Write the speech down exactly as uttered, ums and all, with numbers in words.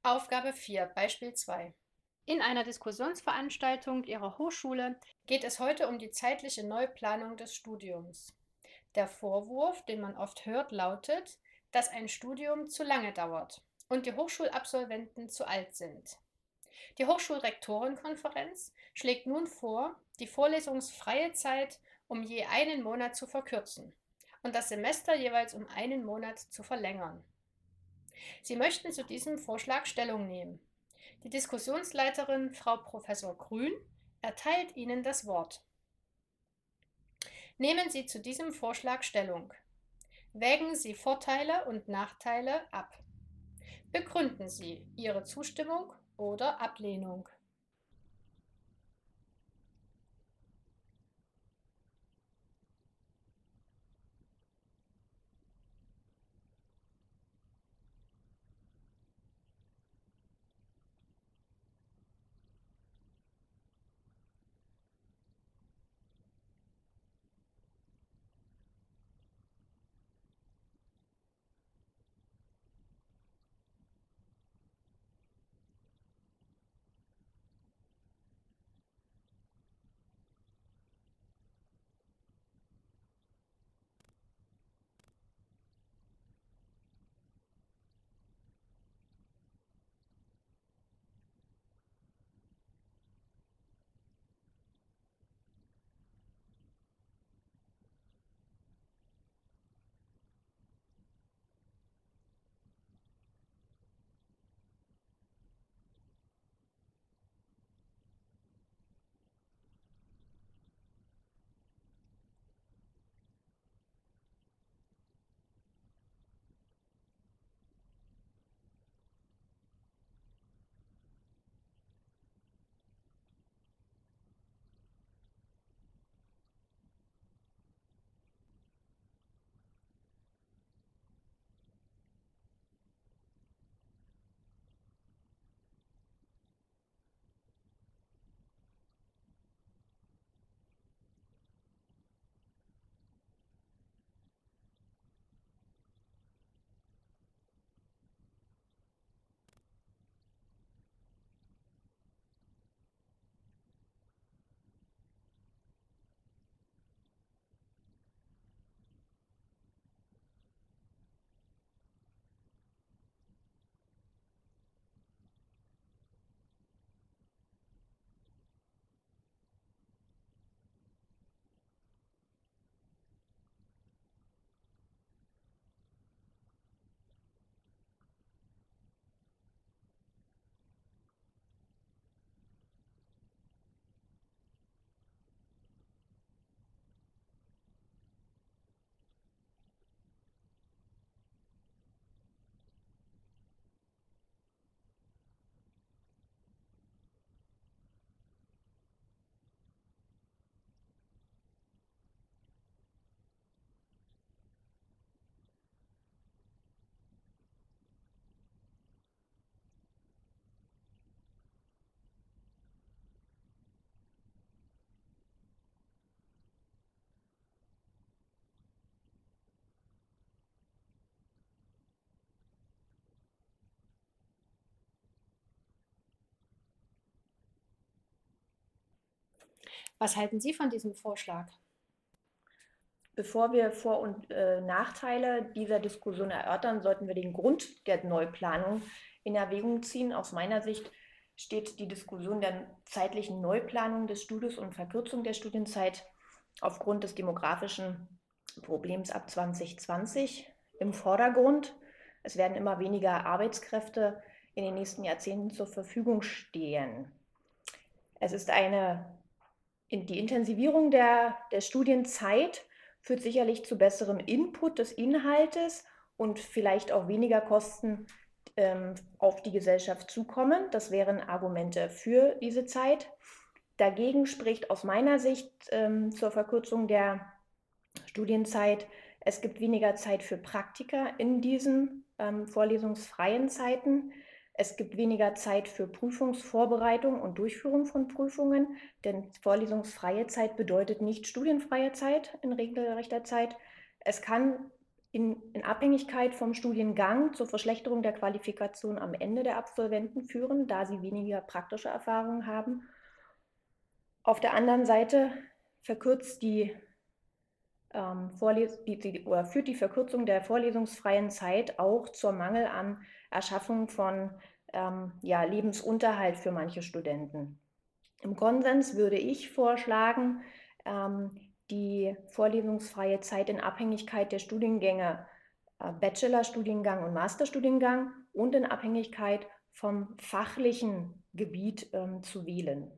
Aufgabe vier, Beispiel zwei. In einer Diskussionsveranstaltung Ihrer Hochschule geht es heute um die zeitliche Neuplanung des Studiums. Der Vorwurf, den man oft hört, lautet, dass ein Studium zu lange dauert und die Hochschulabsolventen zu alt sind. Die Hochschulrektorenkonferenz schlägt nun vor, die vorlesungsfreie Zeit um je einen Monat zu verkürzen und das Semester jeweils um einen Monat zu verlängern. Sie möchten zu diesem Vorschlag Stellung nehmen. Die Diskussionsleiterin, Frau Professor Grün, erteilt Ihnen das Wort. Nehmen Sie zu diesem Vorschlag Stellung. Wägen Sie Vorteile und Nachteile ab. Begründen Sie Ihre Zustimmung oder Ablehnung. Was halten Sie von diesem Vorschlag? Bevor wir Vor- und äh, Nachteile dieser Diskussion erörtern, sollten wir den Grund der Neuplanung in Erwägung ziehen. Aus meiner Sicht steht die Diskussion der zeitlichen Neuplanung des Studiums und Verkürzung der Studienzeit aufgrund des demografischen Problems ab zwanzig zwanzig im Vordergrund. Es werden immer weniger Arbeitskräfte in den nächsten Jahrzehnten zur Verfügung stehen. Es ist eine, die Intensivierung der, der Studienzeit führt sicherlich zu besserem Input des Inhaltes und vielleicht auch weniger Kosten ähm, auf die Gesellschaft zukommen. Das wären Argumente für diese Zeit. Dagegen spricht aus meiner Sicht ähm, zur Verkürzung der Studienzeit, es gibt weniger Zeit für Praktika in diesen ähm, vorlesungsfreien Zeiten. Es gibt weniger Zeit für Prüfungsvorbereitung und Durchführung von Prüfungen, denn vorlesungsfreie Zeit bedeutet nicht studienfreie Zeit in regelrechter Zeit. Es kann in, in Abhängigkeit vom Studiengang zur Verschlechterung der Qualifikation am Ende der Absolventen führen, da sie weniger praktische Erfahrungen haben. Auf der anderen Seite verkürzt die, ähm, Vorles die, die, oder führt die Verkürzung der vorlesungsfreien Zeit auch zur Mangel an Erschaffung von ähm, ja, Lebensunterhalt für manche Studenten. Im Konsens würde ich vorschlagen, ähm, die vorlesungsfreie Zeit in Abhängigkeit der Studiengänge äh, Bachelorstudiengang und Masterstudiengang und in Abhängigkeit vom fachlichen Gebiet ähm, zu wählen.